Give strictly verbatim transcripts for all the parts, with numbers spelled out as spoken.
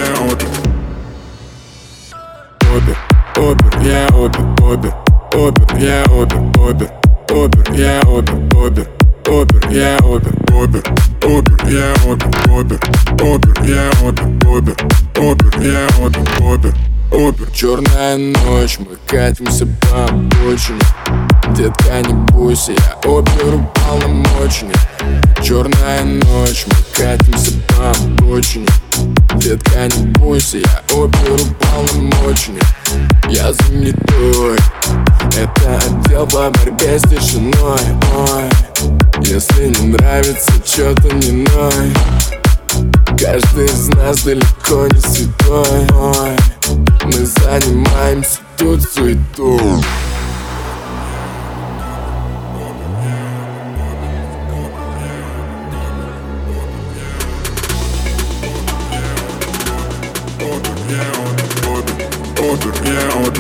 я опер. Опер, опер, я опер, опер, опер, я опер, опер, опер, я опер, опер, опер, я опер, опер, опер, я опер, опер, опер, я опер, опер, опер, я опер, опер, опер. Черная ночь, мы катимся по обочине. Детка, не бойся, я опер, упал на мощный. Черная ночь, мы катимся по обочине. Детка, не бойся, я опер, упал на мощный. Я занятой, это отдел по борьбе с тишиной. Ой, если не нравится, чё-то не ной. Каждый из нас далеко не святой. Ой, мы занимаемся тут суетой. Опер, я опер.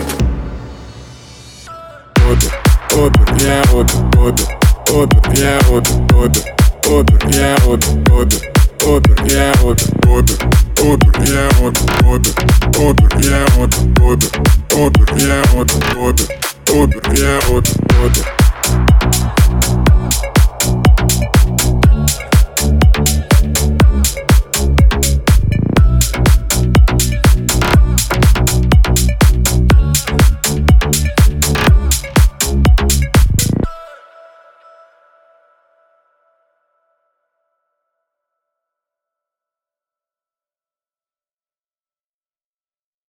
Опер, опер, я опер, опер, опер, я опер, опер, опер, я опер, опер, опер, я опер, опер, опер, я опер, опер, опер, я опер, опер, опер, я опер, опер, опер, я опер, опер.